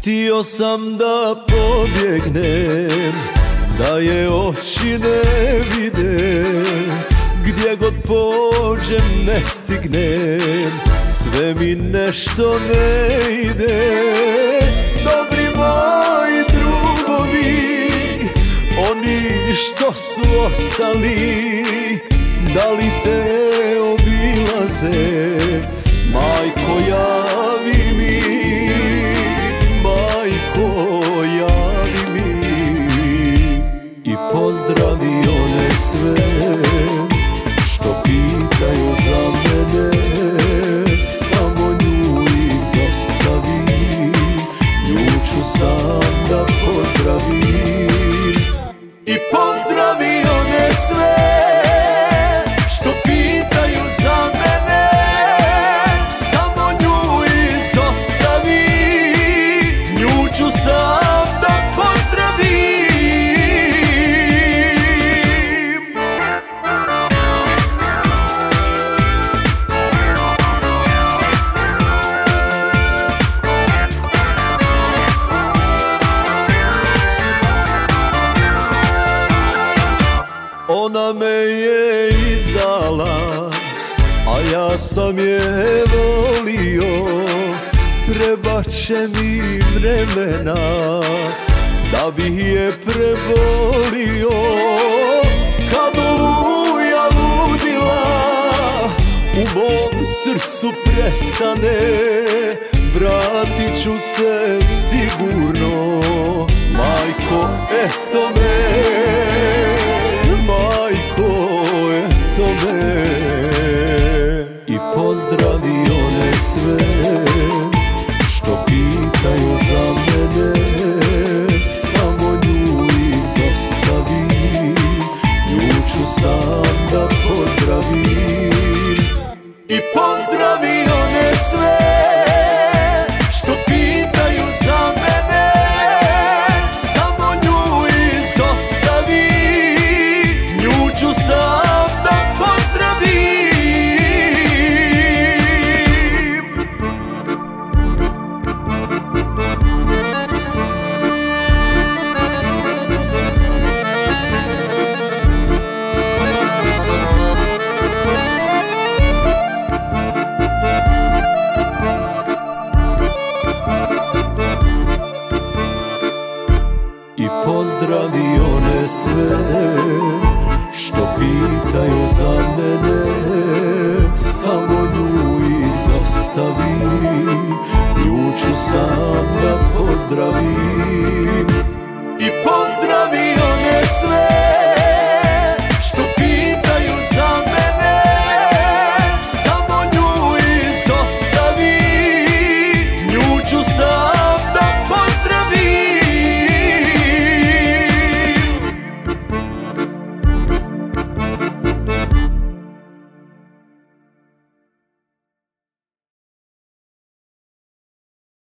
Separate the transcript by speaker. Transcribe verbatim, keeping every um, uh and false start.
Speaker 1: Htio sam da pobjegnem, da je oči ne vide, gdje god pođem ne stignem, sve mi nešto ne ide. Dobri moji drugovi, oni što su ostali, da li te obilaze? Majko, javi mi, majko, javi mi i pozdravi one sve što pitaju za mene. Samo nju izostavi, nju ću sam da pozdravim. I pozdravi one sve što pitaju za mene. Samo nju izostavi, nju ću sam da pozdravim. Ona me je izdala, a ja sam je volio. Trebat će mi vremena da bih je prebolio. Kad oluja ludila u mom srcu prestane, vratit ću se sigurno. Majko, eto me, majko, eto me. I pozdravi one sve što pitaju za mene. Samo nju izostavi, nju ću sam da pozdravim. I pozdravi one sve što pitaju za mene. Samo nju izostavi, nju ću sam da pozdravim. I pozdravi one sve što pitaju za mene. Samo nju izostavi, nju ću sam da pozdravim.